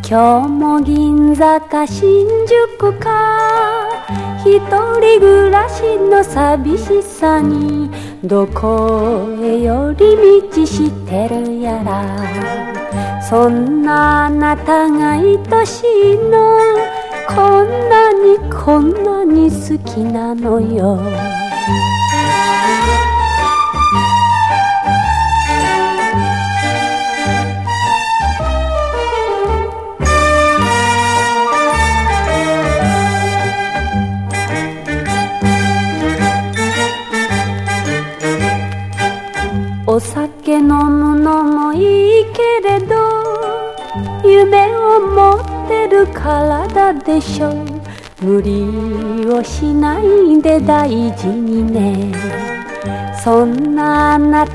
今日も銀座か新宿か一人暮らしの寂しさにどこへ寄り道してるやら。そんなあなたが愛しいの、こんなにこんなに好きなのよ。お酒飲むのもいいけれど、夢を持ってる体でしょ。無理をしないで大事にね。そんなあな